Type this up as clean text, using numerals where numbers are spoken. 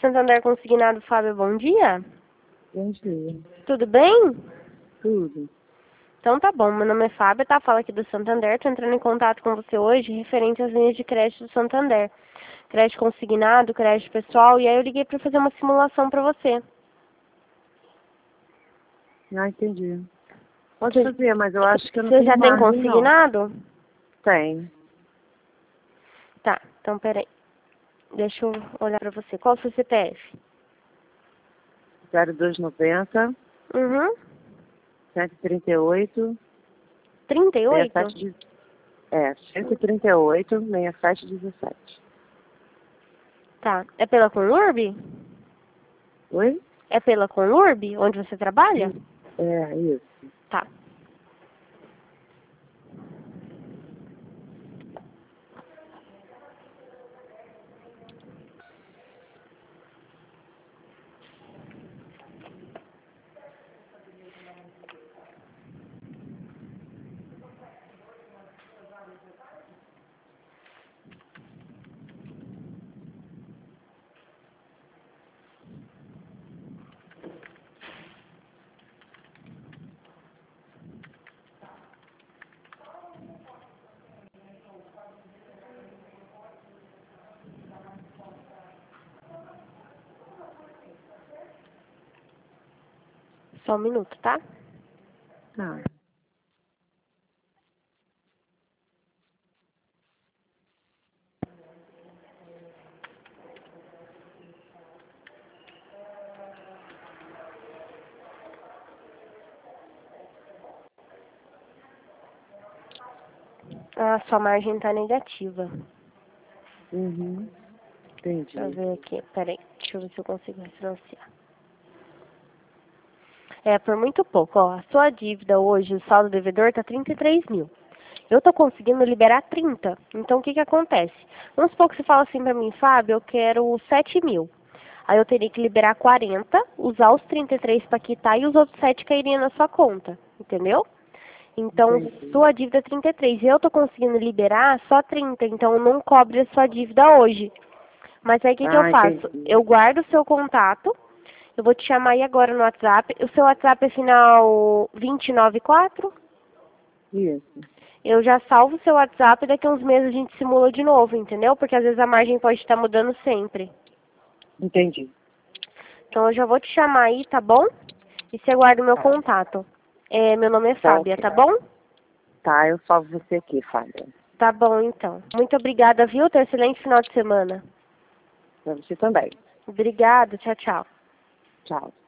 Santander Consignado, Fábio, bom dia. Bom dia. Tudo bem? Tudo. Então tá bom, meu nome é Fábio, tá? Fala aqui do Santander, tô entrando em contato com você hoje referente às linhas de crédito do Santander. Crédito consignado, crédito pessoal, e aí eu liguei pra fazer uma simulação pra você. Ah, entendi. Pode fazer, mas eu acho que eu não Você tenho já tem margem, não. consignado? Tem. Tá, então peraí. Deixa eu olhar pra você. Qual é o seu CPF? 0290 Uhum. 138 38? 67 138 6717. Tá. É pela Conurb? Oi? É pela Conurb, onde você trabalha? É, isso. Tá. Só um minuto, tá? Tá. A sua margem tá negativa. Uhum. Deixa eu Entendi. ver aqui. Peraí. Deixa eu ver se eu consigo refinanciar. É, por muito pouco, ó. A sua dívida hoje, o saldo devedor, tá 33 mil. Eu tô conseguindo liberar 30. Então, o que que acontece? Vamos supor que você fala assim pra mim, Fábio, eu quero 7 mil. Aí eu teria que liberar 40, usar os 33 para quitar e os outros 7 cairiam na sua conta. Entendeu? Então, Entendi. sua dívida é 33. Eu tô conseguindo liberar só 30, então não cobre a sua dívida hoje. Mas aí o que que eu Ah, faço? entendi. Eu guardo o seu contato. Eu vou te chamar aí agora no WhatsApp. O seu WhatsApp é final 294? Isso. Eu já salvo o seu WhatsApp e daqui a uns meses a gente simula de novo, entendeu? Porque às vezes a margem pode estar mudando sempre. Entendi. Então eu já vou te chamar aí, tá bom? E você guarda o meu contato. É, meu nome é Tá, Fábia, ok. tá bom? Tá, eu salvo você aqui, Fábio. Tá bom, então. Muito obrigada, viu? Tenha um excelente final de semana. Pra você também. Obrigada, tchau, tchau. Tchau.